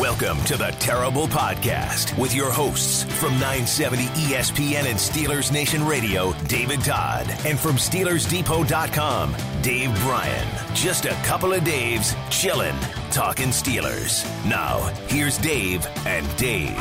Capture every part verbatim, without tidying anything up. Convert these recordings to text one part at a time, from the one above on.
Welcome to the Terrible Podcast with your hosts from nine seventy E S P N and Steelers Nation Radio, David Todd, and from Steelers Depot dot com, Dave Bryan. Just a couple of Daves chillin', talking Steelers. Now, here's Dave and Dave.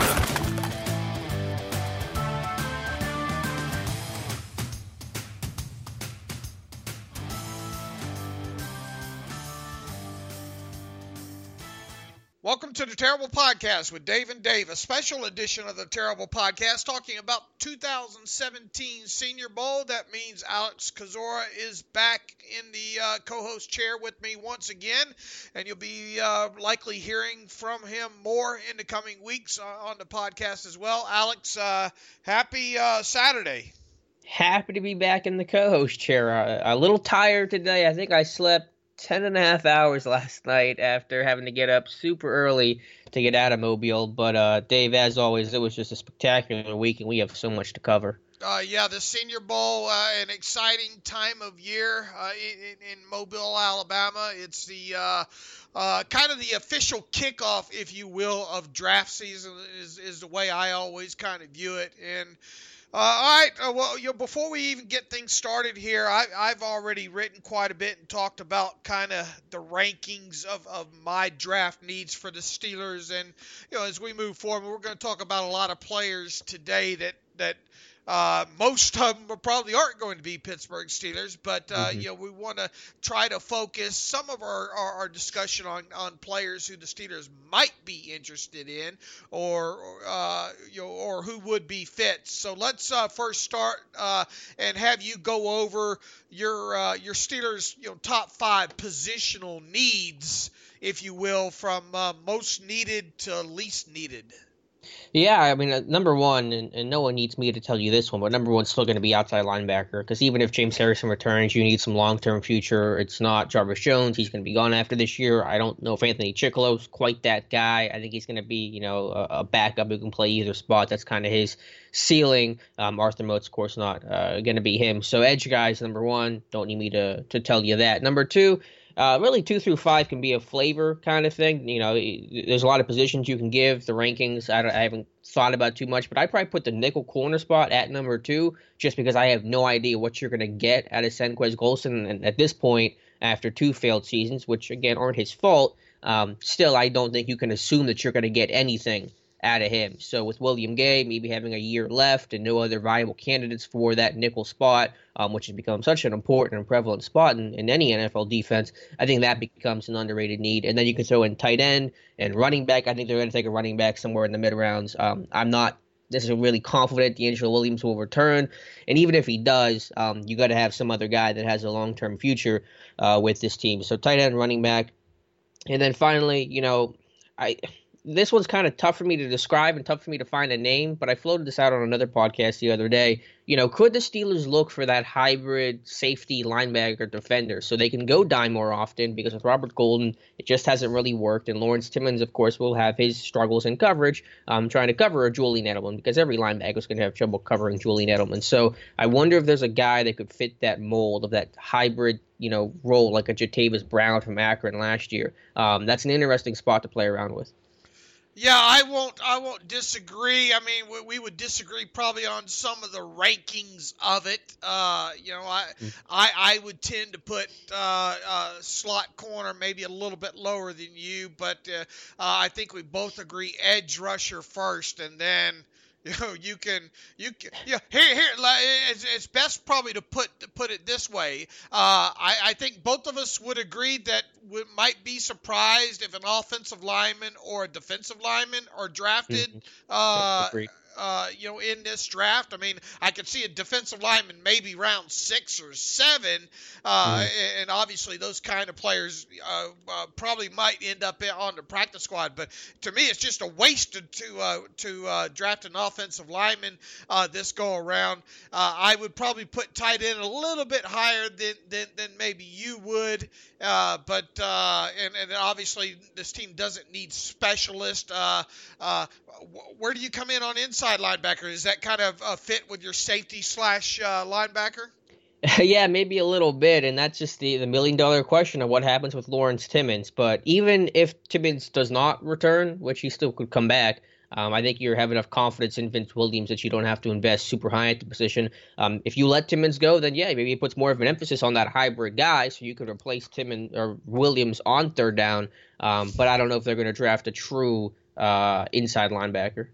Welcome to the Terrible Podcast with Dave and Dave, a special edition of the Terrible Podcast talking about two thousand seventeen Senior Bowl. That means Alex Kozora is back in the uh, co-host chair with me once again, and you'll be uh, likely hearing from him more in the coming weeks uh, on the podcast as well. Alex, uh, happy uh, Saturday. Happy to be back in the co-host chair. Uh, a little tired today. I think I slept ten and a half hours last night after having to get up super early to get out of Mobile. But, uh, Dave, as always, it was just a spectacular week, and we have so much to cover. Uh, yeah, the Senior Bowl, uh, an exciting time of year uh, in, in Mobile, Alabama. It's the uh, uh, kind of the official kickoff, if you will, of draft season is, is the way I always kind of view it. And Uh, all right, uh, well, you know, before we even get things started here, I, I've already written quite a bit and talked about kind of the rankings of, of my draft needs for the Steelers. And, you know, as we move forward, we're going to talk about a lot of players today that, that uh, most of them probably aren't going to be Pittsburgh Steelers. But, uh, mm-hmm. you know, we want to try to focus some of our, our, our discussion on, on players who the Steelers might be interested in or, uh, you know, or who would be fit. So let's uh, first start uh, and have you go over your uh, your Steelers, you know, top five positional needs, if you will, from uh, most needed to least needed. Yeah, I mean, uh, number one, and, and no one needs me to tell you this one, but number one's still going to be outside linebacker, because even if James Harrison returns, you need some long-term future. It's not Jarvis Jones. He's going to be gone after this year. I don't know if Anthony Chicolo's quite that guy. I think he's going to be, you know, a, a backup who can play either spot. That's kind of his ceiling. Um, Arthur Mote's, of course, not uh, going to be him. So edge guys, number one, don't need me to, to tell you that. Number two, Uh, really, two through five can be a flavor kind of thing. You know, there's a lot of positions you can give. The rankings, I, I haven't thought about too much, but I'd probably put the nickel corner spot at number two, just because I have no idea what you're going to get out of Senquez Golson. And at this point, after two failed seasons, which, again, aren't his fault, um, still, I don't think you can assume that you're going to get anything out of him. So with William Gay maybe having a year left and no other viable candidates for that nickel spot, um, which has become such an important and prevalent spot in, in any N F L defense, I think that becomes an underrated need. And then you can throw in tight end and running back. I think they're going to take a running back somewhere in the mid rounds. Um, I'm not necessarily really confident D'Angelo Williams will return. And even if he does, um, you got to have some other guy that has a long-term future uh, with this team. So tight end, running back. And then finally, you know, I... This one's kind of tough for me to describe and tough for me to find a name, but I floated this out on another podcast the other day. You know, could the Steelers look for that hybrid safety linebacker defender so they can go dime more often? Because with Robert Golden, it just hasn't really worked. And Lawrence Timmons, of course, will have his struggles in coverage, um, trying to cover a Julian Edelman, because every linebacker is going to have trouble covering Julian Edelman. So I wonder if there's a guy that could fit that mold of that hybrid, you know, role like a Jatavis Brown from Akron last year. Um, that's an interesting spot to play around with. Yeah, I won't. I won't disagree. I mean, we, we would disagree probably on some of the rankings of it. Uh, you know, I, mm. I I would tend to put uh, uh, slot corner maybe a little bit lower than you, but uh, uh, I think we both agree edge rusher first, and then you know you can you can yeah here here it's, it's best probably to put to put it this way. Uh, I I think both of us would agree that we might be surprised if an offensive lineman or a defensive lineman are drafted. Mm-hmm. Uh, yeah, uh, you know, in this draft. I mean, I could see a defensive lineman maybe round six or seven, uh, mm-hmm. and obviously those kind of players uh, uh, probably might end up on the practice squad. But to me, it's just a waste to to, uh, to uh, draft an offensive lineman uh, this go around. Uh, I would probably put tight end a little bit higher than than, than maybe you would. Uh, but uh, and and obviously this team doesn't need specialists. Uh, uh, where do you come in on inside linebacker? Is that kind of a fit with your safety slash uh, linebacker? Yeah, maybe a little bit, and that's just the, the million dollar question of what happens with Lawrence Timmons. But even if Timmons does not return, which he still could come back, um, I think you have enough confidence in Vince Williams that you don't have to invest super high at the position. Um, if you let Timmons go, then yeah, maybe it puts more of an emphasis on that hybrid guy, so you could replace Timmons or Williams on third down. Um, but I don't know if they're going to draft a true uh, inside linebacker.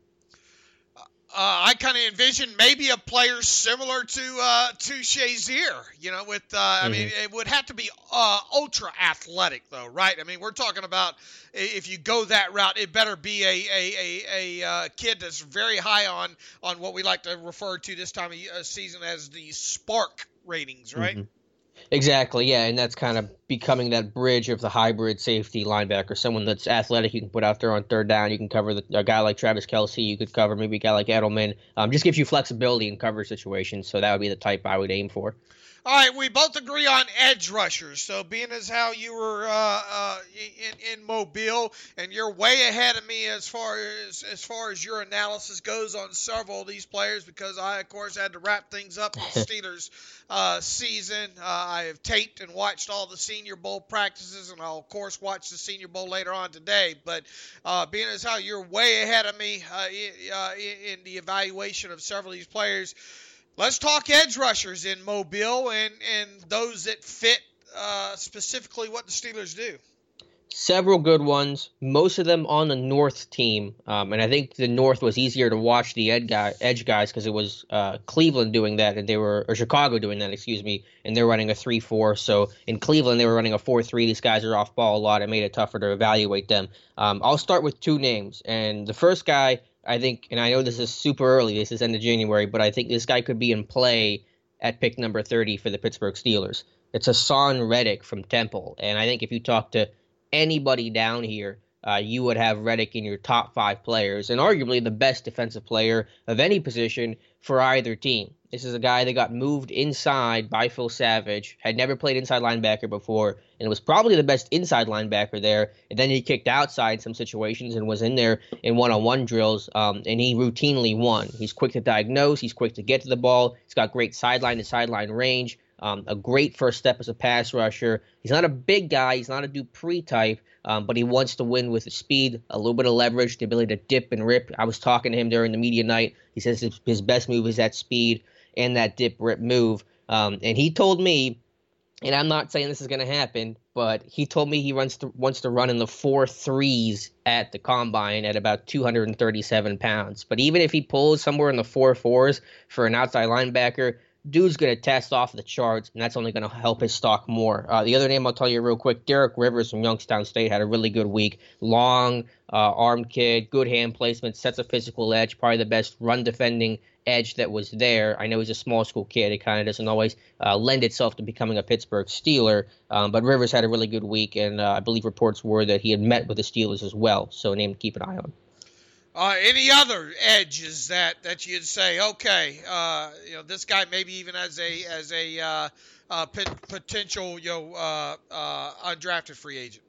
Uh, I kind of envision maybe a player similar to uh, to Shazier, you know, with, uh, I mm-hmm. mean, it would have to be uh, ultra athletic, though, right? I mean, we're talking about if you go that route, it better be a a, a, a uh, kid that's very high on, on what we like to refer to this time of season as the spark ratings, right? Mm-hmm. Exactly, yeah, and that's kind of becoming that bridge of the hybrid safety linebacker, someone that's athletic you can put out there on third down. You can cover the, a guy like Travis Kelce. You could cover maybe a guy like Edelman. Um, just gives you flexibility in coverage situations, so that would be the type I would aim for. All right, we both agree on edge rushers. So being as how you were uh, uh, in, in Mobile, and you're way ahead of me as far as as far as your analysis goes on several of these players, because I, of course, had to wrap things up in the Steelers uh, season. Uh, I have taped and watched all the Senior Bowl practices, and I'll, of course, watch the Senior Bowl later on today. But uh, being as how you're way ahead of me uh, in, uh, in the evaluation of several of these players, let's talk edge rushers in Mobile and, and those that fit uh, specifically what the Steelers do. Several good ones, most of them on the North team. Um, and I think the North was easier to watch the ed guy, edge guys because it was uh, Cleveland doing that, and they were or Chicago doing that, excuse me, and they're running a three four. So in Cleveland, they were running a four three. These guys are off ball a lot. It made it tougher to evaluate them. Um, I'll start with two names. And the first guy, I think, and I know this is super early, this is end of January, but I think this guy could be in play at pick number thirty for the Pittsburgh Steelers. It's Haason Reddick from Temple. And I think if you talk to anybody down here, uh, you would have Reddick in your top five players, and arguably the best defensive player of any position for either team. This is a guy that got moved inside by Phil Savage, had never played inside linebacker before, and was probably the best inside linebacker there. And then he kicked outside in some situations and was in there in one-on-one drills, um, and he routinely won. He's quick to diagnose. He's quick to get to the ball. He's got great sideline-to-sideline range. Um, a great first step as a pass rusher. He's not a big guy. He's not a Dupree type, um, but he wants to win with the speed, a little bit of leverage, the ability to dip and rip. I was talking to him during the media night. He says his, his best move is that speed and that dip rip move. Um, and he told me, and I'm not saying this is going to happen, but he told me he runs to, wants to run in the four threes at the combine at about two hundred thirty-seven pounds. But even if he pulls somewhere in the four fours for an outside linebacker, dude's going to test off the charts, and that's only going to help his stock more. Uh, the other name I'll tell you real quick, Derek Rivers from Youngstown State had a really good week. Long, uh, armed kid, good hand placement, sets a physical edge, probably the best run-defending edge that was there. I know he's a small school kid. It kind of doesn't always uh, lend itself to becoming a Pittsburgh Steeler, um, but Rivers had a really good week, and uh, I believe reports were that he had met with the Steelers as well, so a name to keep an eye on. Uh, any other edges that, that you'd say, okay, uh, you know, this guy maybe even as a as a uh, uh, p- potential, you know, uh, uh, undrafted free agent?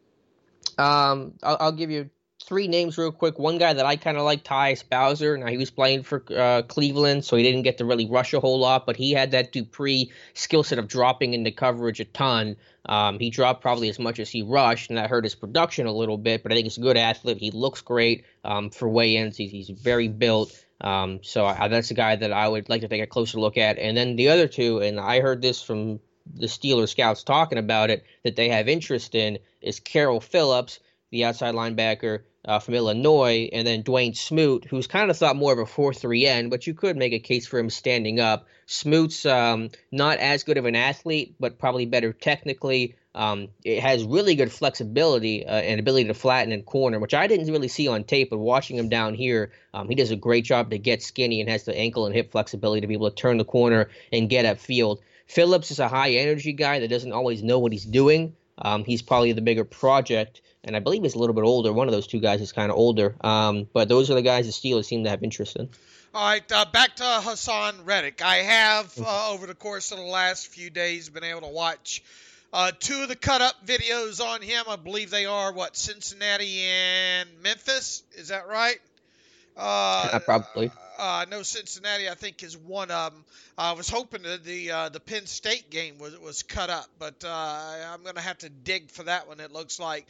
Um, I'll, I'll give you three names real quick. One guy that I kind of like, Tyus Bowser. Now, he was playing for uh, Cleveland, so he didn't get to really rush a whole lot, but he had that Dupree skill set of dropping into coverage a ton. Um, he dropped probably as much as he rushed, and that hurt his production a little bit, but I think he's a good athlete. He looks great um, for weigh-ins. He's, he's very built. Um, so I, that's a guy that I would like to take a closer look at. And then the other two, and I heard this from the Steelers scouts talking about it, that they have interest in, is Carroll Phillips, the outside linebacker uh, from Illinois, and then Dwayne Smoot, who's kind of thought more of a four three end, but you could make a case for him standing up. Smoot's um, not as good of an athlete, but probably better technically. Um, it has really good flexibility uh, and ability to flatten and corner, which I didn't really see on tape, but watching him down here, um, he does a great job to get skinny and has the ankle and hip flexibility to be able to turn the corner and get upfield. Phillips is a high-energy guy that doesn't always know what he's doing. Um, he's probably the bigger project, and I believe he's a little bit older. One of those two guys is kind of older. Um, but those are the guys the Steelers seem to have interest in. All right, uh, back to Haason Reddick. I have, uh, over the course of the last few days, been able to watch uh, two of the cut-up videos on him. I believe they are, what, Cincinnati and Memphis? Is that right? Uh, Probably. Uh, I know Cincinnati, I think, is one of them. I was hoping that the uh, the Penn State game was was cut up, but uh, I'm going to have to dig for that one, it looks like.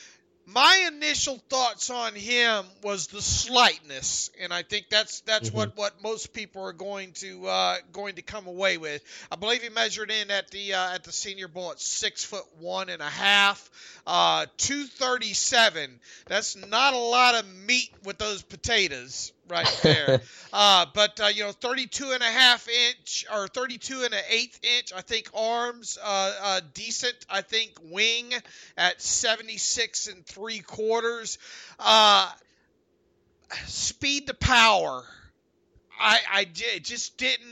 My initial thoughts on him was the slightness, and I think that's that's mm-hmm. what, what most people are going to uh, going to come away with. I believe he measured in at the uh, at the Senior Bowl at six foot one and a half, uh, two thirty-seven. That's not a lot of meat with those potatoes right there. uh, but uh, you know, thirty-two and a half inch or thirty-two and an eighth inch, I think arms, uh, uh, decent. I think wing at seventy-six and three quarters. Uh, speed to power. I, I j- just didn't,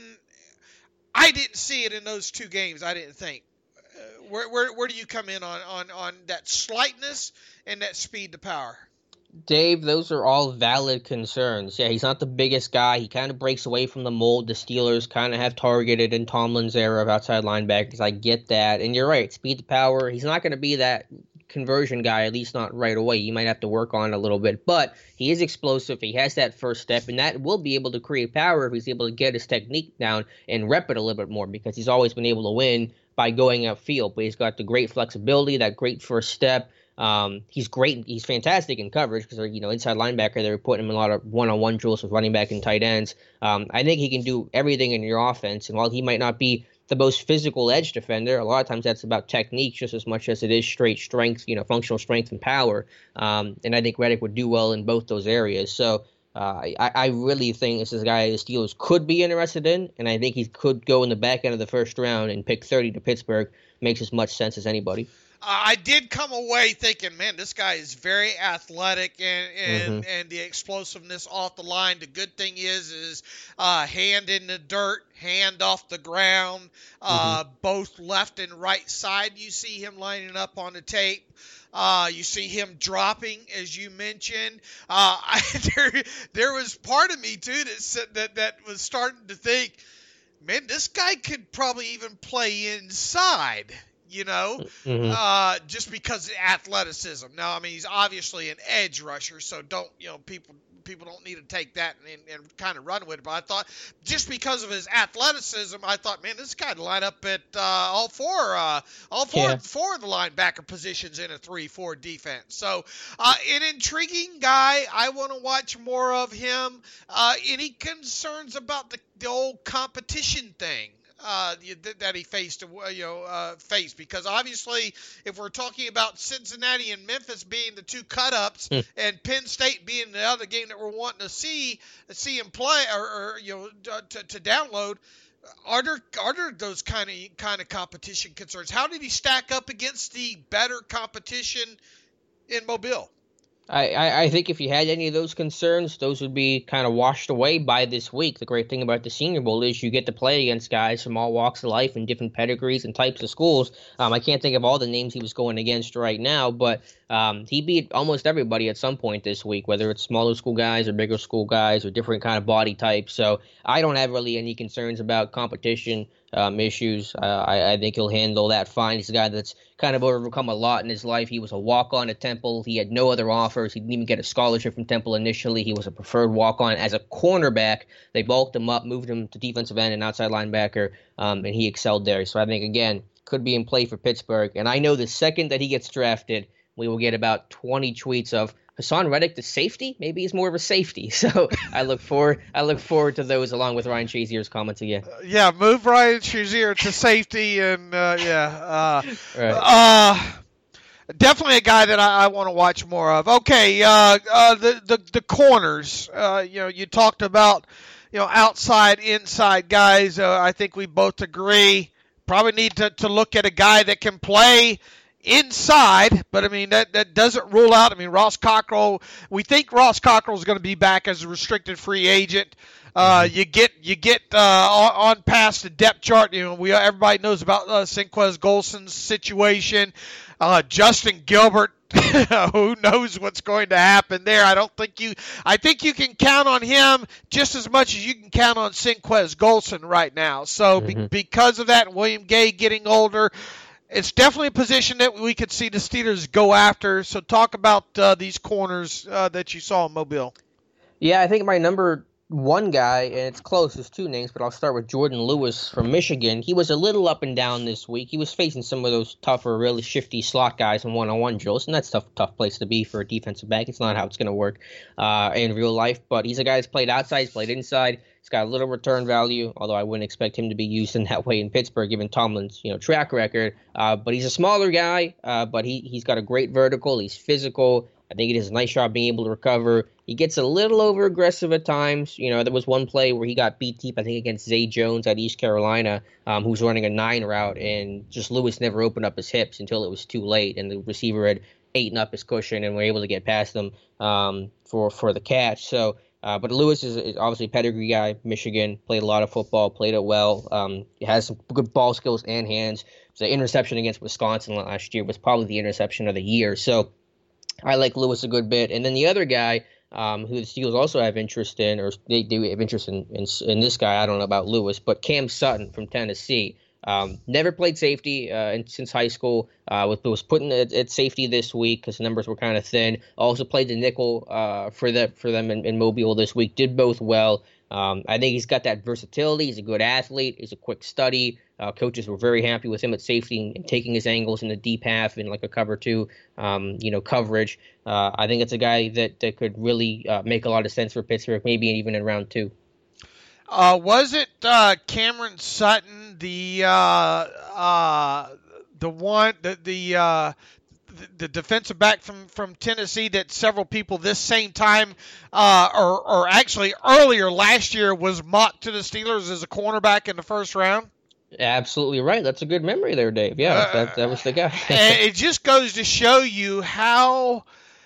I didn't see it in those two games. I didn't think. Uh, where, where, where do you come in on, on, on that slightness and that speed to power? Dave, those are all valid concerns. Yeah, he's not the biggest guy. He kind of breaks away from the mold the Steelers kind of have targeted in Tomlin's era of outside linebackers. I get that. And you're right, speed to power. He's not going to be that conversion guy, at least not right away. You might have to work on it a little bit. But he is explosive. He has that first step, and that will be able to create power if he's able to get his technique down and rep it a little bit more, because he's always been able to win by going upfield. But he's got the great flexibility, that great first step. Um, he's great. He's fantastic in coverage because, you know, inside linebacker, they're putting him in a lot of one-on-one drills with running back and tight ends. Um, I think he can do everything in your offense. And while he might not be the most physical edge defender, a lot of times that's about technique just as much as it is straight strength, you know, functional strength and power. Um, and I think Reddick would do well in both those areas. So uh, I, I really think this is a guy the Steelers could be interested in. And I think he could go in the back end of the first round and pick thirty to Pittsburgh. Makes as much sense as anybody. Uh, I did come away thinking, man, this guy is very athletic and and, mm-hmm. and the explosiveness off the line. The good thing is, is uh, hand in the dirt, hand off the ground, uh, mm-hmm. both left and right side. You see him lining up on the tape. Uh, you see him dropping, as you mentioned. Uh, I, there, there was part of me, too, that, said, that, that was starting to think, man, this guy could probably even play inside. You know, mm-hmm. uh, just because of athleticism. Now, I mean, he's obviously an edge rusher, so don't, you know, people people don't need to take that and, and kind of run with it. But I thought just because of his athleticism, I thought, man, this guy would line up at uh, all four, uh, all four, yeah. four of the linebacker positions in a three four defense. So uh, an intriguing guy. I want to watch more of him. Uh, any concerns about the, the old competition thing? Uh, that he faced, you know, uh, faced because obviously, if we're talking about Cincinnati and Memphis being the two cut-ups mm. and Penn State being the other game that we're wanting to see, see him play or, or you know, to, to download, are there are there those kind of kind of competition concerns? How did he stack up against the better competition in Mobile? I, I, I think if you had any of those concerns, those would be kind of washed away by this week. The great thing about the Senior Bowl is you get to play against guys from all walks of life and different pedigrees and types of schools. Um, I can't think of all the names he was going against right now, but um, he beat almost everybody at some point this week, whether it's smaller school guys or bigger school guys or different kind of body types. So I don't have really any concerns about competition Um, issues. Uh, I, I think he'll handle that fine. He's a guy that's kind of overcome a lot in his life. He was a walk-on at Temple. He had no other offers. He didn't even get a scholarship from Temple initially. He was a preferred walk-on as a cornerback. They bulked him up, moved him to defensive end and outside linebacker, um, and he excelled there. So I think, again, could be in play for Pittsburgh. And I know the second that he gets drafted, we will get about twenty tweets of Hassan Reddick, the safety, maybe he's more of a safety. So I look forward. I look forward to those, along with Ryan Shazier's comments again. Uh, yeah, move Ryan Shazier to safety, and uh, yeah, uh, right. uh, definitely a guy that I, I want to watch more of. Okay, uh, uh, the, the the corners. Uh, you know, you talked about you know outside, inside guys. Uh, I think we both agree. Probably need to to look at a guy that can play inside, but I mean that that doesn't rule out. I mean Ross Cockrell. We think Ross Cockrell is going to be back as a restricted free agent. Uh, mm-hmm. You get you get uh, on, on past the depth chart. You know we everybody knows about uh, Cinquez Golson's situation. Uh, Justin Gilbert. Who knows what's going to happen there? I don't think you. I think you can count on him just as much as you can count on Cinquez Golson right now. So mm-hmm. be, because of that, William Gay getting older. It's definitely a position that we could see the Steelers go after. So talk about uh, these corners uh, that you saw in Mobile. Yeah, I think my number one guy, and it's close, there's two names, but I'll start with Jordan Lewis from Michigan. He was a little up and down this week. He was facing some of those tougher, really shifty slot guys in one-on-one drills, and that's a tough, tough place to be for a defensive back. It's not how it's going to work uh, in real life, but he's a guy that's played outside, he's played inside. He's got a little return value, although I wouldn't expect him to be used in that way in Pittsburgh, given Tomlin's you know track record. Uh, but he's a smaller guy, uh, but he, he's got a great vertical. He's physical. I think he does a nice job being able to recover. He gets a little over aggressive at times. You know, there was one play where he got beat deep, I think, against Zay Jones at East Carolina, um, who was running a nine route, and just Lewis never opened up his hips until it was too late, and the receiver had eaten up his cushion and were able to get past him um, for, for the catch. So, uh, but Lewis is, is obviously a pedigree guy. Michigan, played a lot of football, played it well. Um, he has some good ball skills and hands. The interception against Wisconsin last year was probably the interception of the year. So, I like Lewis a good bit. And then the other guy um, who the Steelers also have interest in, or they do have interest in, in, in this guy, I don't know about Lewis, but Cam Sutton from Tennessee. Um, never played safety uh, since high school. Uh, was, was put in at, at safety this week because the numbers were kind of thin. Also played the nickel uh, for, the, for them in, in Mobile this week. Did both well. Um, I think he's got that versatility. He's a good athlete. He's a quick study. Uh, coaches were very happy with him at safety and, and taking his angles in the deep half in like a cover two, um, you know, coverage. Uh, I think it's a guy that, that could really uh, make a lot of sense for Pittsburgh, maybe even in round two. Uh, was it uh, Cameron Sutton, the uh, uh, the one, the the, uh, the the defensive back from, from Tennessee that several people this same time, uh, or or actually earlier last year was mocked to the Steelers as a cornerback in the first round? Absolutely right. That's a good memory there, Dave. Yeah, uh, that that was the guy. And it just goes to show you how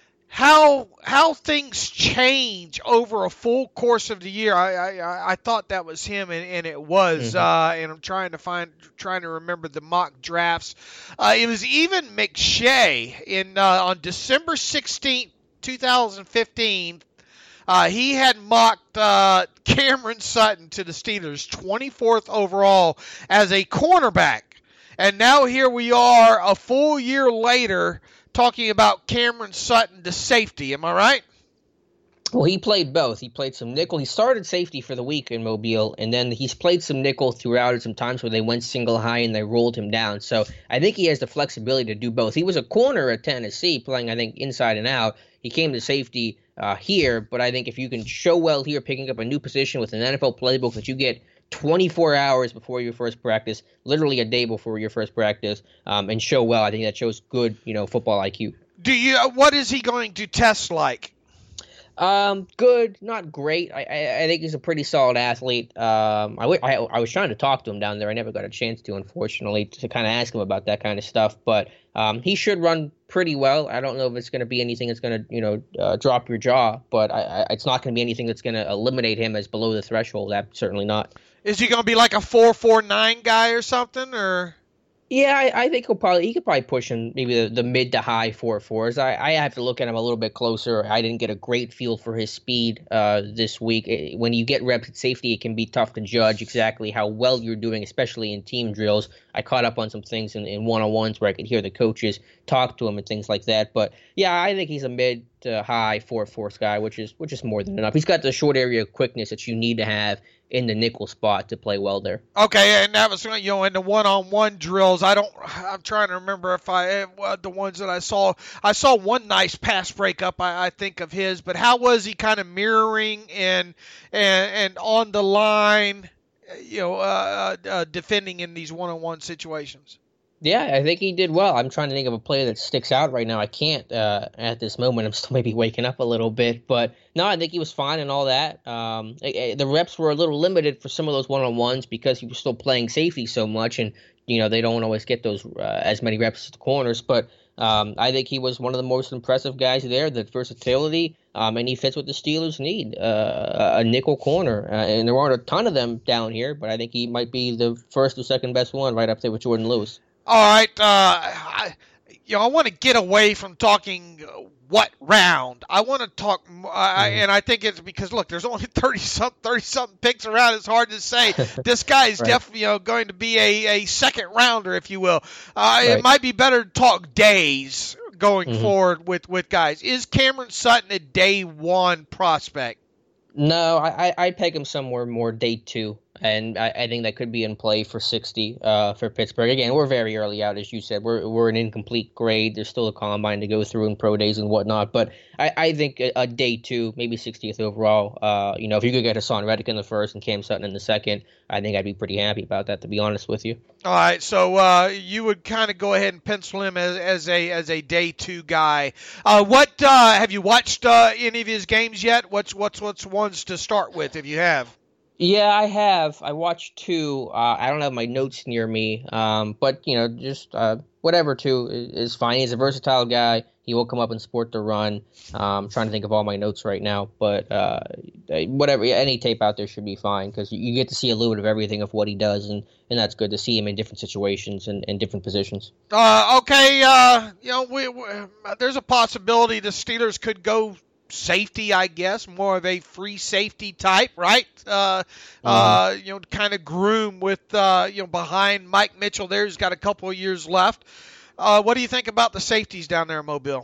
how how things change over a full course of the year. I I, I thought that was him, and, and it was. Mm-hmm. Uh, and I'm trying to find trying to remember the mock drafts. Uh, it was even McShay in uh, on December sixteenth, twenty fifteen. Uh, he had mocked uh, Cameron Sutton to the Steelers, twenty-fourth overall as a cornerback. And now here we are a full year later talking about Cameron Sutton to safety. Am I right? Well, he played both. He played some nickel. He started safety for the week in Mobile, and then he's played some nickel throughout at some times where they went single high and they rolled him down. So I think he has the flexibility to do both. He was a corner at Tennessee playing, I think, inside and out. He came to safety uh, here, but I think if you can show well here, picking up a new position with an N F L playbook that you get twenty-four hours before your first practice, literally a day before your first practice, um, and show well, I think that shows good, you know, football I Q. Do you? What is he going to test like? Um, good, not great. I, I, I think he's a pretty solid athlete. Um, I, w- I, I was trying to talk to him down there. I never got a chance to, unfortunately, to kind of ask him about that kind of stuff. But um, he should run pretty well. I don't know if it's going to be anything that's going to, you know, uh, drop your jaw, but I, I, it's not going to be anything that's going to eliminate him as below the threshold. That's certainly not. Is he going to be like a four four nine guy or something, or? Yeah, I, I think he'll probably he could probably push him maybe the, the mid to high four fours. I, I have to look at him a little bit closer. I didn't get a great feel for his speed uh, this week. It, when you get reps at safety, it can be tough to judge exactly how well you're doing, especially in team drills. I caught up on some things in, in one-on-ones where I could hear the coaches talk to him and things like that. But yeah, I think he's a mid to high four fours guy, which is which is more than enough. He's got the short area quickness that you need to have in the nickel spot to play well there. Okay, and that was, you know, in the one-on-one drills, I don't, I'm trying to remember if I, uh, the ones that I saw, I saw one nice pass breakup, I, I think of his, but how was he kind of mirroring and, and, and on the line, you know, uh, uh, defending in these one-on-one situations? Yeah, I think he did well. I'm trying to think of a player that sticks out right now. I can't uh, at this moment. I'm still maybe waking up a little bit. But, no, I think he was fine and all that. Um, the reps were a little limited for some of those one-on-ones because he was still playing safety so much. And, you know, they don't always get those uh, as many reps as the corners. But um, I think he was one of the most impressive guys there, the versatility. Um, and he fits what the Steelers need, uh, a nickel corner. Uh, and there aren't a ton of them down here. But I think he might be the first or second best one right up there with Jordan Lewis. All right, uh, I, you know, I want to get away from talking what round. I want to talk, uh, mm-hmm. and I think it's because, look, there's only thirty something, thirty something picks around. It's hard to say. This guy is right. definitely, you know, going to be a, a second rounder, if you will. Uh, right. It might be better to talk days going mm-hmm. forward with, with guys. Is Cameron Sutton a day one prospect? No, I, I I peg him somewhere more day two, and I, I think that could be in play for sixty uh, for Pittsburgh. Again, we're very early out, as you said. We're we're an incomplete grade. There's still a combine to go through and pro days and whatnot. But I, I think a, a day two, maybe sixtieth overall. Uh, you know, if you could get Hassan Reddick in the first and Cam Sutton in the second, I think I'd be pretty happy about that, to be honest with you. All right, so uh, you would kind of go ahead and pencil him as, as a as a day two guy. Uh, what uh, have you watched uh, any of his games yet? What's what's what's ones to start with if you have? Yeah, I have. I watched two. Uh, I don't have my notes near me, um, but you know, just uh, whatever two is fine. He's a versatile guy. He will come up and support the run. Um, I'm trying to think of all my notes right now, but uh, whatever, any tape out there should be fine because you get to see a little bit of everything of what he does, and, and that's good to see him in different situations and, and different positions. Uh, okay, uh, you know, we, we, there's a possibility the Steelers could go safety, I guess, more of a free safety type, right? Uh, mm-hmm. uh, you know, kind of groom with, uh, you know, behind Mike Mitchell there. He's got a couple of years left. Uh, what do you think about the safeties down there in Mobile?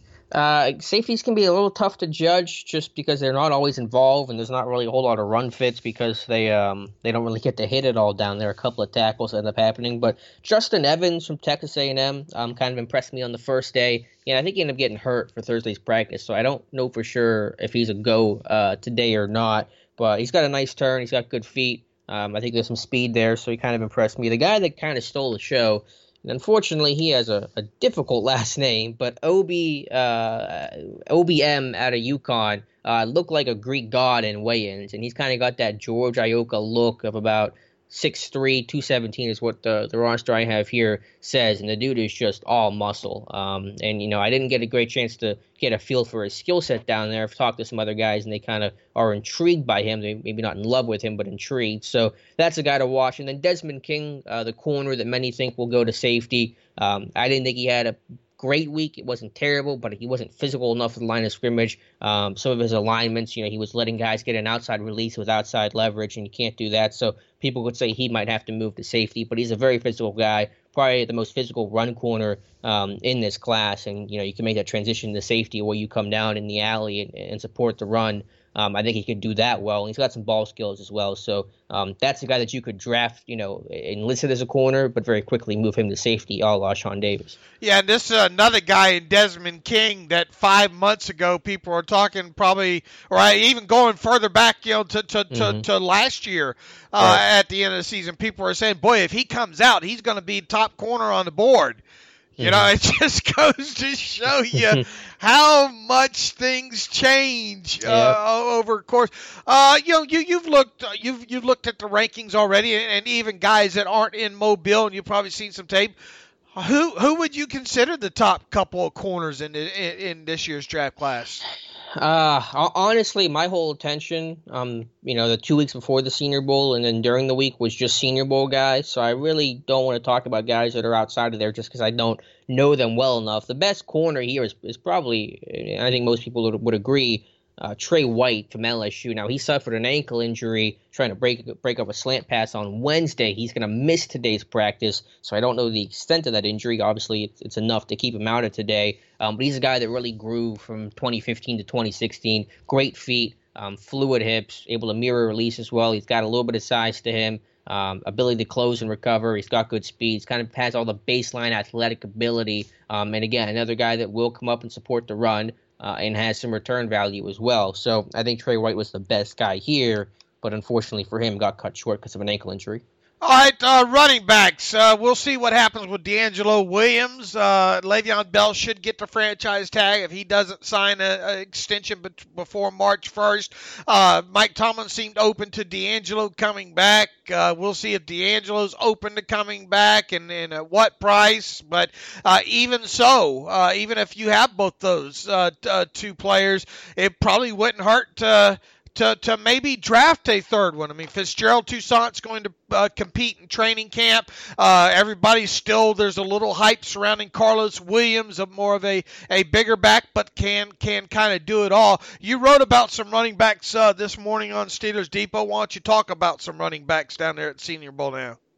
Uh, safeties can be a little tough to judge just because they're not always involved, and there's not really a whole lot of run fits because they um they don't really get to hit it all down there. A couple of tackles end up happening, but Justin Evans from Texas A and M um kind of impressed me on the first day. Yeah, I think he ended up getting hurt for Thursday's practice, so I don't know for sure if he's a go uh, today or not. But he's got a nice turn. He's got good feet. Um, I think there's some speed there, so he kind of impressed me. The guy that kind of stole the show. And unfortunately, he has a, a difficult last name, but O B, uh, O B M out of UConn uh, looked like a Greek god in weigh-ins, and he's kind of got that George Iocca look of about six three, two seventeen is what the, the roster I have here says, and the dude is just all muscle. Um, and, you know, I didn't get a great chance to get a feel for his skill set down there. I've talked to some other guys, and they kind of are intrigued by him. They maybe not in love with him, but intrigued. So that's a guy to watch. And then Desmond King, uh, the corner that many think will go to safety. Um, I didn't think he had a great week. It wasn't terrible, but he wasn't physical enough for the line of scrimmage. Um, some of his alignments, you know, he was letting guys get an outside release with outside leverage, and you can't do that. So people would say he might have to move to safety, but he's a very physical guy, probably the most physical run corner um, in this class. And, you know, you can make that transition to safety where you come down in the alley and, and support the run. Um, I think he could do that well. And he's got some ball skills as well. So um, that's a guy that you could draft, you know, enlisted as a corner, but very quickly move him to safety, a la Sean Davis. Yeah, and this is another guy in Desmond King that five months ago people were talking probably, or even going further back, you know, to to, mm-hmm. to, to last year uh, right. at the end of the season. People were saying, boy, if he comes out, he's going to be top corner on the board. You know, it just goes to show you how much things change uh, yeah. over course. Uh, you know, you you've looked you've you've looked at the rankings already, and, and even guys that aren't in Mobile, and you've probably seen some tape. Who who would you consider the top couple of corners in in, in this year's draft class? Uh, honestly, my whole attention, um, you know, the two weeks before the Senior Bowl and then during the week was just Senior Bowl guys. So I really don't want to talk about guys that are outside of there just because I don't know them well enough. The best corner here is, is probably, I think most people would, would agree, uh, Trey White from L S U. Now, he suffered an ankle injury trying to break break up a slant pass on Wednesday. He's going to miss today's practice, so I don't know the extent of that injury. Obviously, it's, it's enough to keep him out of today. Um, but he's a guy that really grew from twenty fifteen to twenty sixteen. Great feet, um, fluid hips, able to mirror release as well. He's got a little bit of size to him, um, ability to close and recover. He's got good speed. He's kind of has all the baseline athletic ability. Um, and again, another guy that will come up and support the run uh, and has some return value as well. So I think Trey White was the best guy here, but unfortunately for him, got cut short because of an ankle injury. All right, uh, running backs. Uh, we'll see what happens with DeAngelo Williams. Uh, Le'Veon Bell should get the franchise tag if he doesn't sign an extension be- before March first. Uh, Mike Tomlin seemed open to DeAngelo coming back. Uh, we'll see if DeAngelo's open to coming back and, and at what price. But uh, even so, uh, even if you have both those uh, t- uh, two players, it probably wouldn't hurt to To, to maybe draft a third one. I mean, Fitzgerald Toussaint's going to uh, compete in training camp. Uh, everybody's still, there's a little hype surrounding Carlos Williams, a more of a, a bigger back, but can can kind of do it all. You wrote about some running backs uh, this morning on Steelers Depot. Why don't you talk about some running backs down there at Senior Bowl now?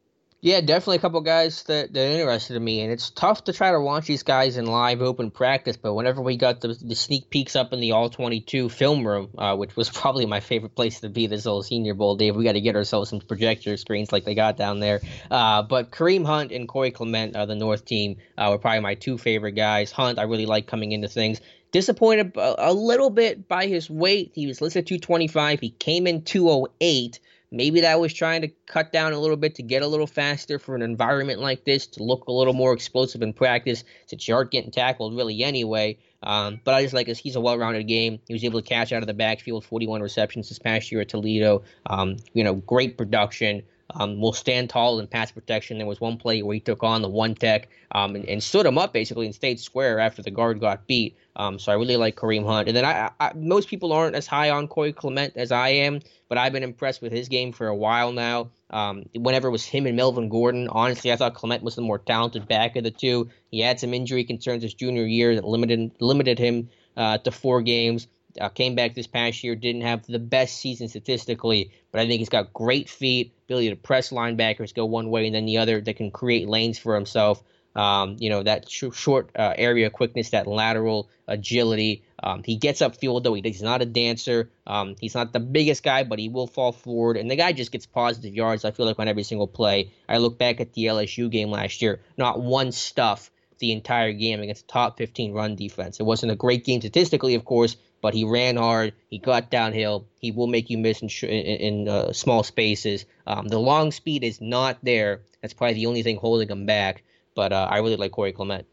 Yeah, definitely a couple guys that, that interested me, and it's tough to try to watch these guys in live open practice, but whenever we got the, the sneak peeks up in the all twenty-two film room, uh, which was probably my favorite place to be this whole Senior Bowl, Dave, we got to get ourselves some projector screens like they got down there. Uh, but Kareem Hunt and Corey Clement, uh, the North team, uh, were probably my two favorite guys. Hunt, I really like coming into things. Disappointed a, a little bit by his weight. He was listed at two twenty-five. He came in two oh eight. Maybe that was trying to cut down a little bit to get a little faster for an environment like this, to look a little more explosive in practice, since you aren't getting tackled really anyway. Um, but I just like this. He's a well-rounded game. He was able to catch out of the backfield, forty-one receptions this past year at Toledo. Um, you know, great production. Um, will stand tall in pass protection. There was one play where he took on the one tech um, and, and stood him up basically and stayed square after the guard got beat. Um, so I really like Kareem Hunt. And then I, I most people aren't as high on Corey Clement as I am, but I've been impressed with his game for a while now. Um, whenever it was him and Melvin Gordon, honestly, I thought Clement was the more talented back of the two. He had some injury concerns his junior year that limited limited him uh, to four games. Uh, came back this past year, didn't have the best season statistically, but I think he's got great feet, ability to press linebackers, go one way and then the other, that can create lanes for himself. Um, you know, that sh- short uh, area quickness, that lateral agility. Um, he gets upfield, though. He, he's not a dancer. Um, he's not the biggest guy, but he will fall forward. And the guy just gets positive yards, I feel like, on every single play. I look back at the L S U game last year, not one stuff the entire game against a top fifteen run defense. It wasn't a great game statistically, of course, but he ran hard. He got downhill. He will make you miss in, sh- in, in uh, small spaces. Um, the long speed is not there. That's probably the only thing holding him back. But uh, I really like Corey Clement.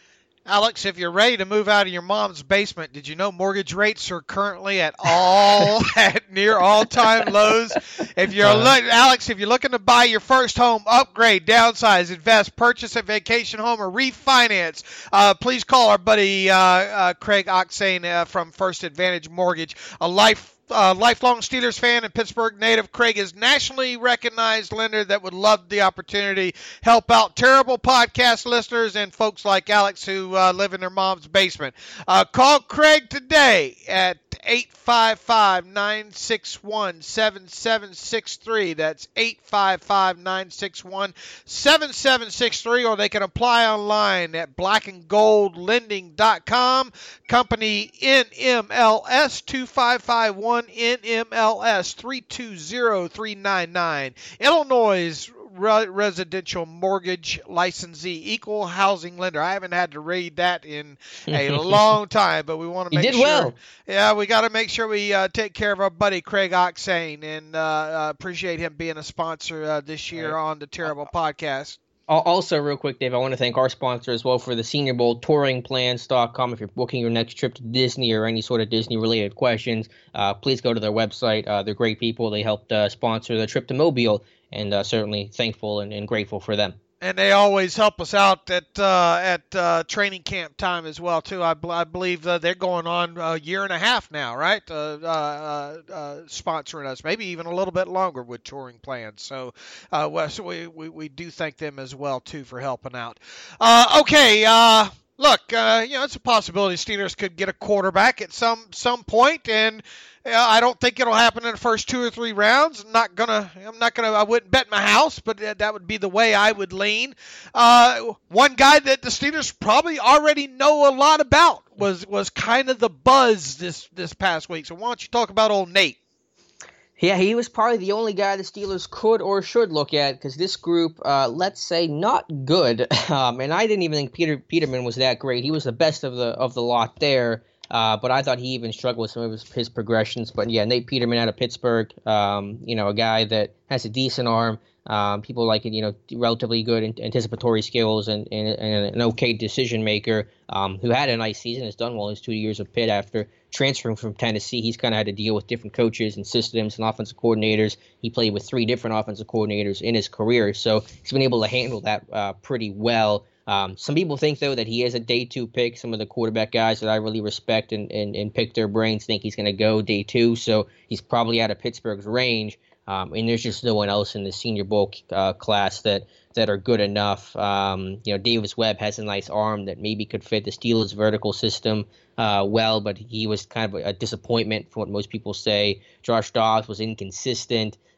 Alex, if you're ready to move out of your mom's basement, did you know mortgage rates are currently at all at near all-time lows? If you're uh, look, Alex, if you're looking to buy your first home, upgrade, downsize, invest, purchase a vacation home, or refinance, uh, please call our buddy uh, uh, Craig Oxane uh, from First Advantage Mortgage, a life. Uh, lifelong Steelers fan and Pittsburgh native. Craig is nationally recognized lender that would love the opportunity help out terrible podcast listeners and folks like Alex who uh, live in their mom's basement. Uh, call Craig today at eight five five, nine six one, seven seven six three. That's eight five five, nine six one, seven seven six three, or they can apply online at black and gold lending dot com. Company N M L S two five five one, N M L S three two zero three nine nine. Illinois Re- residential mortgage licensee, equal housing lender. I haven't had to read that in a long time, but we want to make you did sure. Well. Yeah, we got to make sure we uh, take care of our buddy Craig Oxane, and uh, uh, appreciate him being a sponsor uh, this year right. on the Terrible Podcast. Also, real quick, Dave, I want to thank our sponsor as well for the Senior Bowl, touring plans dot com. If you're booking your next trip to Disney or any sort of Disney-related questions, uh, please go to their website. Uh, they're great people. They helped uh, sponsor the trip to Mobile, and uh, certainly thankful and, and grateful for them. And they always help us out at uh, at uh, training camp time as well, too. I, I believe uh, they're going on a year and a half now, right, uh, uh, uh, sponsoring us, maybe even a little bit longer with touring plans. So, uh, well, so we, we, we do thank them as well, too, for helping out. Uh, okay, uh, look, uh, you know, it's a possibility Steelers could get a quarterback at some some point, and Uh, I don't think it'll happen in the first two or three rounds. I'm not gonna. I'm not gonna. I wouldn't bet my house, but that would be the way I would lean. Uh, one guy that the Steelers probably already know a lot about was was kind of the buzz this this past week. So why don't you talk about old Nate? Yeah, he was probably the only guy the Steelers could or should look at, because this group, uh, let's say, not good. Um, and I didn't even think Peter Peterman was that great. He was the best of the of the lot there. Uh, but I thought he even struggled with some of his, his progressions. But, yeah, Nate Peterman out of Pittsburgh, um, you know, a guy that has a decent arm. Um, people like it, you know, relatively good anticipatory skills and, and, and an okay decision maker um, who had a nice season, has done well in his two years of Pitt after transferring from Tennessee. He's kind of had to deal with different coaches and systems and offensive coordinators. He played with three different offensive coordinators in his career, so he's been able to handle that uh, pretty well. Um, some people think, though, that he is a day two pick. Some of the quarterback guys that I really respect and, and, and pick their brains think he's going to go day two, so he's probably out of Pittsburgh's range. Um, and there's just no one else in the Senior Bowl uh, class that, that are good enough. Um, you know, Davis Webb has a nice arm that maybe could fit the Steelers' vertical system uh, well, but he was kind of a disappointment for what most people say. Josh Dobbs was inconsistent.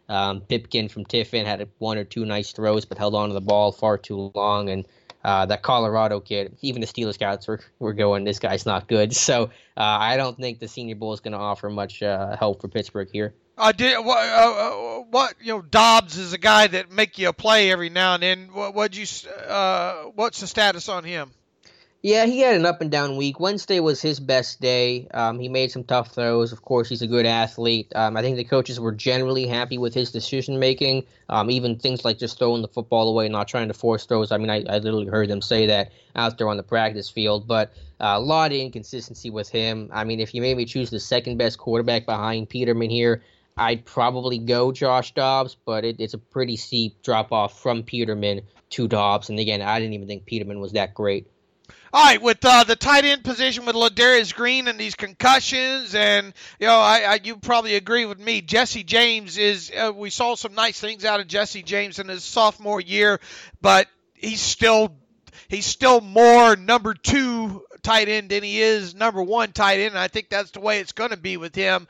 Um, Pipkin from Tiffin had one or two nice throws, but held on to the ball far too long. And uh, that Colorado kid, even the Steelers scouts were, were going, this guy's not good. So uh, I don't think the Senior Bowl is going to offer much uh, help for Pittsburgh here. I did what, uh, what you know. Dobbs is a guy that make you a play every now and then. What would you? Uh, what's the status on him? Yeah, he had an up and down week. Wednesday was his best day. Um, he made some tough throws. Of course, he's a good athlete. Um, I think the coaches were generally happy with his decision making. Um, even things like just throwing the football away, not trying to force throws. I mean, I, I literally heard them say that out there on the practice field. But uh, a lot of inconsistency with him. I mean, if you made me choose the second best quarterback behind Peterman here, I'd probably go Josh Dobbs, but it, it's a pretty steep drop off from Peterman to Dobbs. And again, I didn't even think Peterman was that great. All right, with uh, the tight end position with Ladarius Green and these concussions, and you know, I, I you probably agree with me. Jesse James is. Uh, we saw some nice things out of Jesse James in his sophomore year, but he's still he's still more number two tight end than he is number one tight end. And I think that's the way it's going to be with him.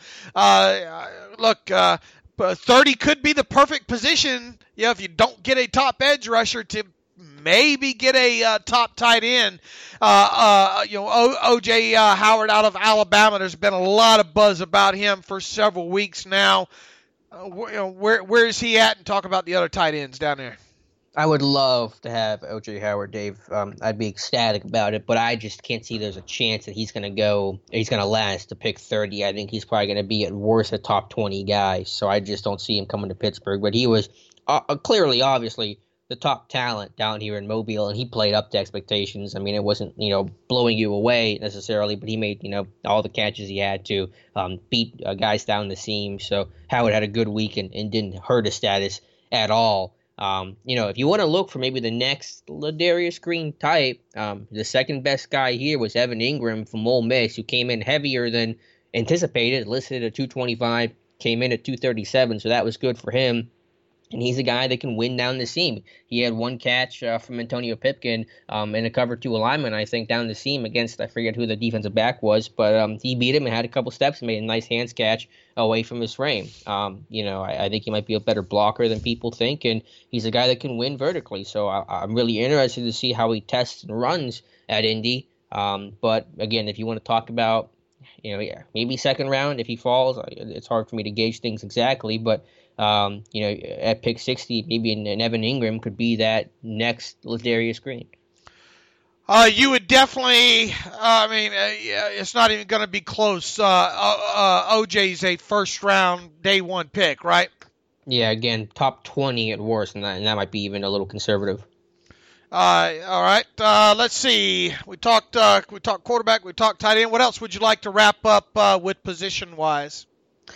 Uh, look. Uh, thirty could be the perfect position, you know, if you don't get a top edge rusher to maybe get a uh, top tight end. Uh, uh, you know, o- O J Uh, Howard out of Alabama. There's been a lot of buzz about him for several weeks now. Uh, wh- you know, where where is he at? And talk about the other tight ends down there. I would love to have O J Howard, Dave. Um, I'd be ecstatic about it, but I just can't see there's a chance that he's going to go, he's going to last to pick thirty. I think he's probably going to be at worst a top twenty guy, so I just don't see him coming to Pittsburgh. But he was uh, clearly, obviously, the top talent down here in Mobile, and he played up to expectations. I mean, it wasn't, you know, blowing you away necessarily, but he made, you know, all the catches he had to, um, beat uh, guys down the seam. So Howard had a good week and, and didn't hurt his status at all. Um, you know, if you want to look for maybe the next Ladarius Green type, um, the second best guy here was Evan Ingram from Ole Miss, who came in heavier than anticipated, listed at two twenty-five, came in at two thirty-seven, so that was good for him. And he's a guy that can win down the seam. He had one catch uh, from Antonio Pipkin um, in a cover two alignment, I think, down the seam against, I forget who the defensive back was, but um, he beat him and had a couple steps and made a nice hands catch away from his frame. Um, you know, I, I think he might be a better blocker than people think, and he's a guy that can win vertically. So I, I'm really interested to see how he tests and runs at Indy. Um, but again, if you want to talk about, you know, yeah, maybe second round if he falls, it's hard for me to gauge things exactly, but Um, you know, at pick sixty, maybe an, an Evan Ingram could be that next Ladarius Green. Uh, you would definitely, uh, I mean, uh, yeah, it's not even going to be close. Uh, uh, O J's a first-round, day one pick, right? Yeah, again, top twenty at worst, and that, and that might be even a little conservative. Uh, all right, uh, let's see. We talked, uh, we talked quarterback, we talked tight end. What else would you like to wrap up uh, with position-wise?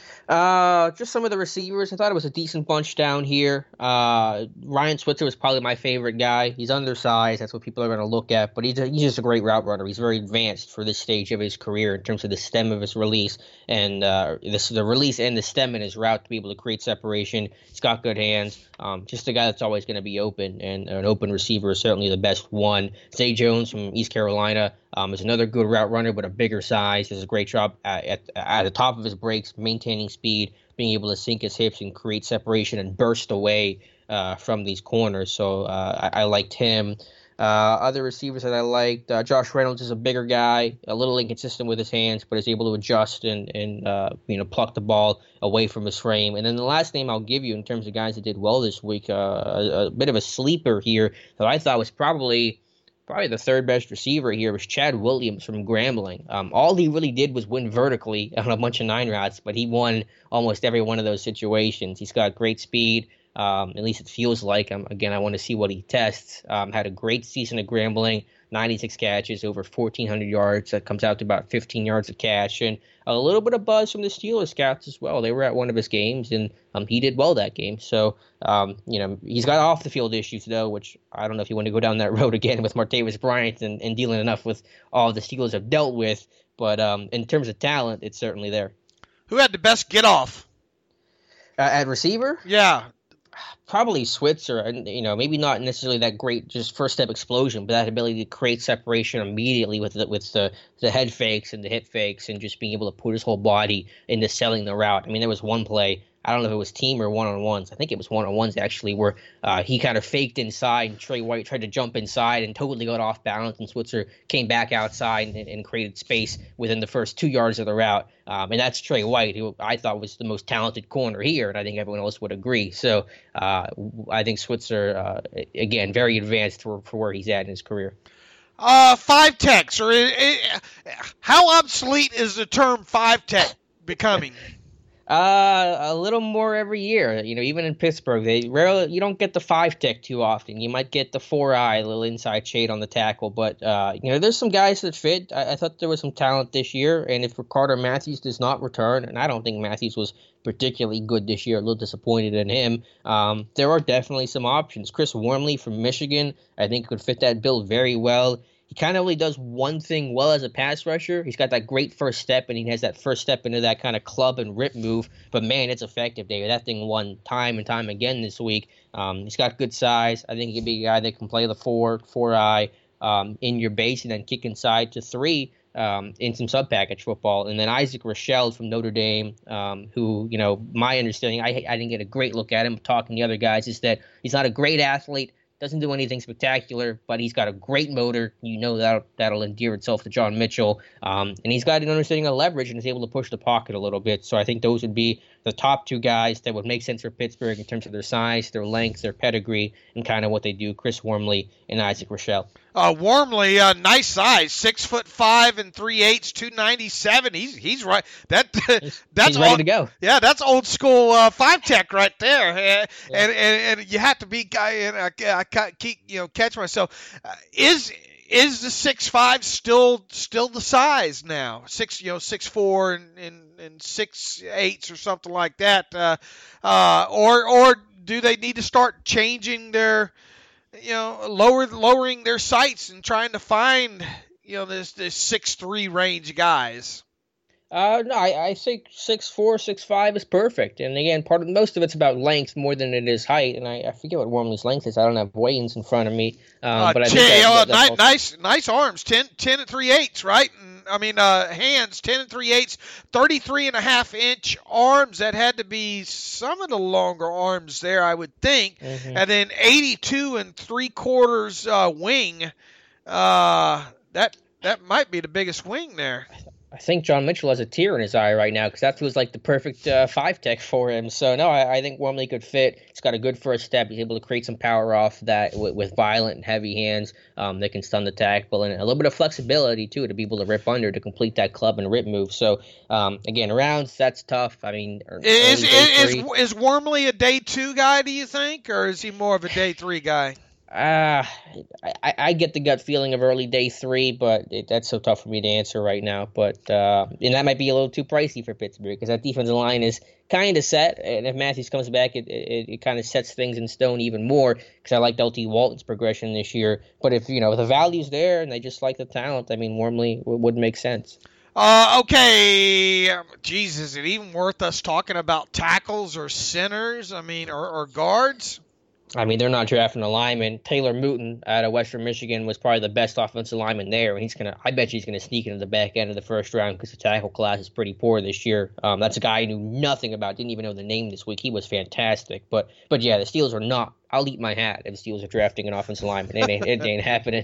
Uh, just some of the receivers. I thought it was a decent bunch down here. Uh, Ryan Switzer was probably my favorite guy. He's undersized. That's what people are going to look at. But he's, a, he's just a great route runner. He's very advanced for this stage of his career in terms of the stem of his release and uh, this, the release and the stem in his route to be able to create separation. He's got good hands. Um, just a guy that's always going to be open, and an open receiver is certainly the best one. Zay Jones from East Carolina um, is another good route runner, but a bigger size. Does a great job at, at, at the top of his breaks, maintaining speed, being able to sink his hips and create separation and burst away uh, from these corners. So uh, I, I liked him. Uh, other receivers that I liked, uh, Josh Reynolds is a bigger guy, a little inconsistent with his hands, but is able to adjust and, and uh, you know, pluck the ball away from his frame. And then the last name I'll give you in terms of guys that did well this week, uh, a, a bit of a sleeper here that I thought was probably probably the third best receiver here was Chad Williams from Grambling. Um, all he really did was win vertically on a bunch of nine routes, but he won almost every one of those situations. He's got great speed. Um, at least it feels like. Um, again, I want to see what he tests. Um, had a great season at Grambling, ninety-six catches, over fourteen hundred yards. That comes out to about fifteen yards a catch. And a little bit of buzz from the Steelers scouts as well. They were at one of his games, and um, he did well that game. So, um, you know, he's got off-the-field issues, though, which I don't know if you want to go down that road again with Martavis Bryant and, and dealing enough with all the Steelers have dealt with. But um, in terms of talent, it's certainly there. Who had the best get-off? Uh, at receiver? Yeah. Probably Switzer, and you know, maybe not necessarily that great just first step explosion, but that ability to create separation immediately with the, with the, the head fakes and the hip fakes, and just being able to put his whole body into selling the route. I mean, there was one play I don't know if it was team or one-on-ones. I think it was one-on-ones, actually, where uh, he kind of faked inside, and Trey White tried to jump inside and totally got off balance, and Switzer came back outside and, and created space within the first two yards of the route. Um, and that's Trey White, who I thought was the most talented corner here, and I think everyone else would agree. So uh, I think Switzer, uh, again, very advanced for, for where he's at in his career. Uh, five techs, or uh, how obsolete is the term five tech becoming? Uh, a little more every year. You know, even in Pittsburgh, they rarely you don't get the five tech too often. You might get the four eye, little inside shade on the tackle, but uh, you know, there's some guys that fit. I, I thought there was some talent this year, and if Carter Matthews does not return, and I don't think Matthews was particularly good this year, a little disappointed in him. Um, there are definitely some options. Chris Wormley from Michigan, I think, could fit that bill very well. He kind of only does one thing well as a pass rusher. He's got that great first step, and he has that first step into that kind of club and rip move. But, man, it's effective, David. That thing won time and time again this week. Um, he's got good size. I think he could be a guy that can play the four, four-eye um, in your base and then kick inside to three um, in some sub-package football. And then Isaac Rochelle from Notre Dame, um, who, you know, my understanding, I, I didn't get a great look at him talking to the other guys, is that he's not a great athlete. Doesn't do anything spectacular, but he's got a great motor. You know that that'll endear itself to John Mitchell. Um, and he's got an understanding of leverage and is able to push the pocket a little bit. So I think those would be the top two guys that would make sense for Pittsburgh in terms of their size, their length, their pedigree, and kind of what they do, Chris Wormley and Isaac Rochelle. Uh, Wormley, uh, nice size, six foot five and three eighths, two ninety seven. He's he's right. That he's, that's he's ready old, to go. Yeah, that's old school uh, five tech right there. And, yeah. and, and and you have to be guy. And I, I keep you know catch myself. Uh, is is the six five still still the size now? Six you know six four and and, and six eighths or something like that. Uh, uh, or or do they need to start changing their you know, lower lowering their sights and trying to find, you know, this this six three range guys? Uh, no, I, I think six four, six five is perfect. And again, part of most of it's about length more than it is height. And I, I forget what Wormley's length is. I don't have weigh-ins in front of me. Um, uh, but I ten, think that, that, nice, also... nice, nice arms. Ten, ten and three eighths, right? And, I mean, uh, hands, ten and three eighths, thirty-three and a half inch arms. That had to be some of the longer arms there, I would think. Mm-hmm. And then eighty-two and three quarters uh, wing. Uh, that that might be the biggest wing there. I think John Mitchell has a tear in his eye right now because that feels like the perfect uh, five tech for him. So, no, I, I think Wormley could fit. He's got a good first step. He's able to create some power off that with, with violent and heavy hands um, that can stun the tackle, and a little bit of flexibility, too, to be able to rip under to complete that club and rip move. So, um, again, rounds, that's tough. I mean, is, is, is, is Wormley a day two guy, do you think, or is he more of a day three guy? Uh, I, I get the gut feeling of early day three, but it, that's so tough for me to answer right now. But uh, and that might be a little too pricey for Pittsburgh because that defensive line is kind of set. And if Matthews comes back, it it, it kind of sets things in stone even more because I liked L T Walton's progression this year. But if, you know, the value's there and they just like the talent, I mean, Wormley w- would make sense. Uh, okay, Jesus, is it even worth us talking about tackles or centers? I mean, or, or guards? I mean, they're not drafting a lineman. Taylor Mooten out of Western Michigan was probably the best offensive lineman there, and he's gonna. I bet you he's gonna sneak into the back end of the first round because the tackle class is pretty poor this year. Um, that's a guy I knew nothing about, didn't even know the name this week. He was fantastic, but but yeah, the Steelers are not. I'll eat my hat if the Steelers are drafting an offensive lineman. It ain't, it ain't happening.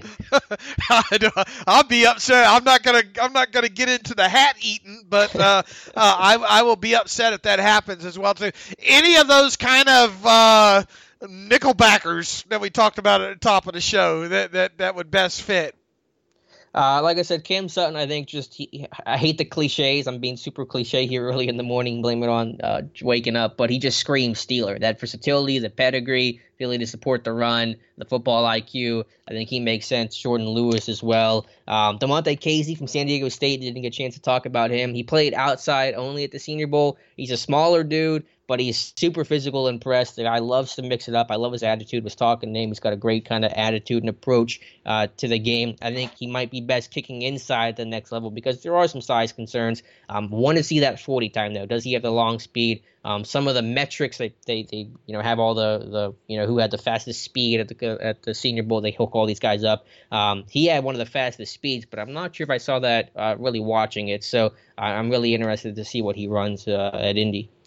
I'll be upset. I'm not gonna. I'm not gonna get into the hat eating, but uh, uh, I I will be upset if that happens as well too. Any of those kind of. Uh, Nickelbackers that we talked about at the top of the show that that, that would best fit. Uh, like I said, Cam Sutton, I think just he, I hate the cliches. I'm being super cliche here early in the morning, blame it on uh, waking up, but he just screams Steeler. That versatility, the pedigree, ability to support the run, the football I Q, I think he makes sense. Jordan Lewis as well. Um, DeMonte Casey from San Diego State, didn't get a chance to talk about him. He played outside only at the Senior Bowl. He's a smaller dude, but he's super physical and pressed. The guy loves to mix it up. I love his attitude. Was talking to him. He's got a great kind of attitude and approach uh, to the game. I think he might be best kicking inside at the next level because there are some size concerns. Um, want to see that forty time, though. Does he have the long speed? Um, some of the metrics they, they, they you know have all the, the you know who had the fastest speed at the at the Senior Bowl. They hook all these guys up. Um, he had one of the fastest speeds, but I'm not sure if I saw that uh, really watching it. So uh, I'm really interested to see what he runs uh, at Indy.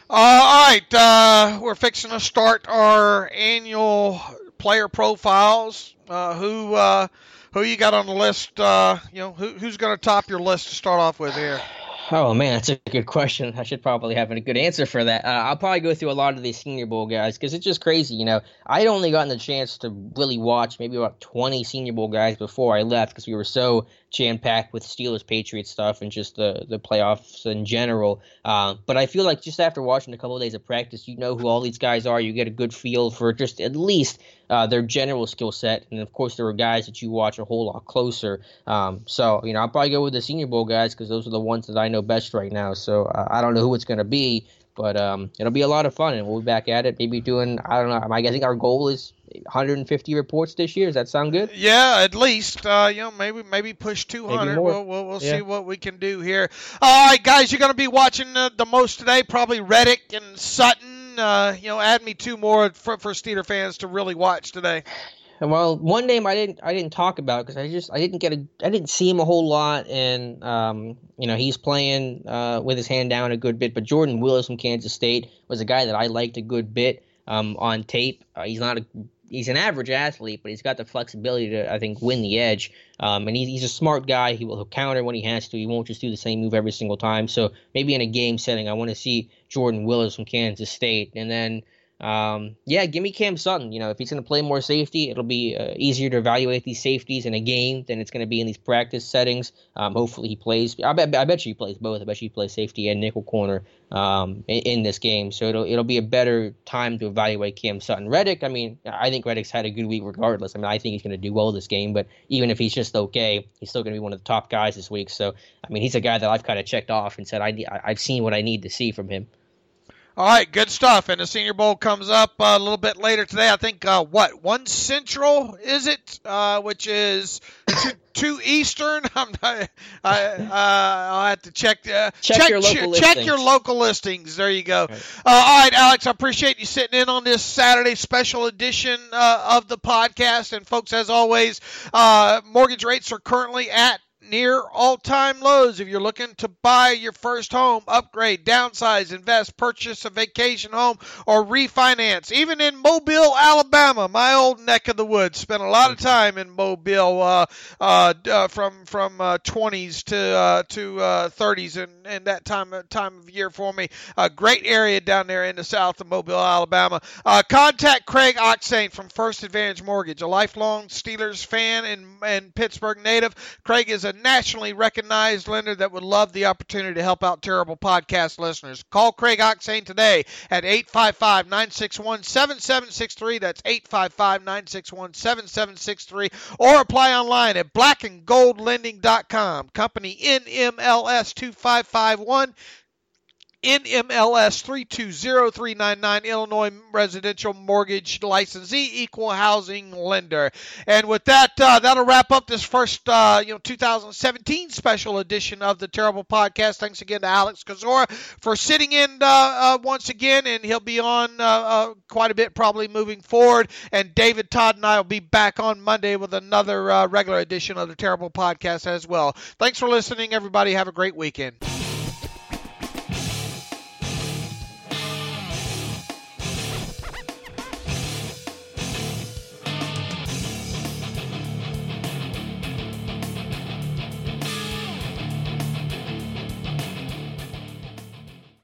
Uh, all right, uh, we're fixing to start our annual player profiles. Uh, who uh, who you got on the list? Uh, you know, who, who's going to top your list to start off with here? Oh, man, that's a good question. I should probably have a good answer for that. Uh, I'll probably go through a lot of these Senior Bowl guys because it's just crazy. You know, I'd only gotten the chance to really watch maybe about twenty Senior Bowl guys before I left because we were so jam-packed with Steelers-Patriots stuff and just the, the playoffs in general. Uh, but I feel like just after watching a couple of days of practice, you know who all these guys are. You get a good feel for just at least uh, their general skill set. And, of course, there were guys that you watch a whole lot closer. Um, so, you know, I'll probably go with the Senior Bowl guys because those are the ones that I know best right now. So uh, I don't know who it's going to be, but um, it'll be a lot of fun, and we'll be back at it. Maybe doing, I don't know, I think our goal is one hundred fifty reports this year. Does that sound good? Yeah, at least. Uh, you know, maybe maybe push two hundred. Maybe more. We'll we'll, we'll Yeah. see what we can do here. All right, guys, you're going to be watching uh, the most today. Probably Reddick and Sutton. Uh, you know, add me two more for, for Steeler fans to really watch today. Well, one name I didn't I didn't talk about because I just I didn't get a I didn't see him a whole lot, and um you know he's playing uh with his hand down a good bit. But Jordan Willis from Kansas State was a guy that I liked a good bit um on tape. Uh, he's not a he's an average athlete, but he's got the flexibility to I think win the edge. Um and he's he's a smart guy. He will he'll counter when he has to. He won't just do the same move every single time. So maybe in a game setting, I want to see Jordan Willis from Kansas State, and then. Um, yeah, give me Cam Sutton. You know, if he's going to play more safety, it'll be uh, easier to evaluate these safeties in a game than it's going to be in these practice settings. Um, hopefully he plays. I bet. I bet you he plays both. I bet you he plays safety and nickel corner um, in, in this game. So it'll it'll be a better time to evaluate Cam Sutton. Reddick. I mean, I think Reddick's had a good week regardless. I mean, I think he's going to do well this game. But even if he's just okay, he's still going to be one of the top guys this week. So I mean, he's a guy that I've kind of checked off and said I I've seen what I need to see from him. All right, good stuff. And the Senior Bowl comes up uh, a little bit later today. I think, uh, what, one Central is it, uh, which is two, two Eastern? I'm not, I, uh, I'll have to check. Uh, check, check your local ch- listings. Check your local listings. There you go. Right. Uh, all right, Alex, I appreciate you sitting in on this Saturday special edition uh, of the podcast. And, folks, as always, uh, mortgage rates are currently at near all-time lows. If you're looking to buy your first home, upgrade, downsize, invest, purchase a vacation home, or refinance, even in Mobile, Alabama, my old neck of the woods. Spent a lot of time in Mobile uh, uh, uh, from from uh, twenties to uh, to uh, thirties, and, and that time time of year for me. A great area down there in the south of Mobile, Alabama. Uh, contact Craig Oxane from First Advantage Mortgage, a lifelong Steelers fan and, and Pittsburgh native. Craig is a nationally recognized lender that would love the opportunity to help out Terrible Podcast listeners. Call Craig Oxane today at eight five five, nine six one, seven seven six three. That's eight five five, nine six one, seven seven six three. Or apply online at black and gold lending dot com. Company N M L S two five five one. N M L S three two zero three nine nine, Illinois Residential Mortgage Licensee, Equal Housing Lender. And with that, uh, that'll wrap up this first, uh, you know, two thousand seventeen special edition of the Terrible Podcast. Thanks again to Alex Kozora for sitting in uh, uh, once again, and he'll be on uh, uh, quite a bit probably moving forward. And David Todd and I will be back on Monday with another uh, regular edition of the Terrible Podcast as well. Thanks for listening, everybody. Have a great weekend.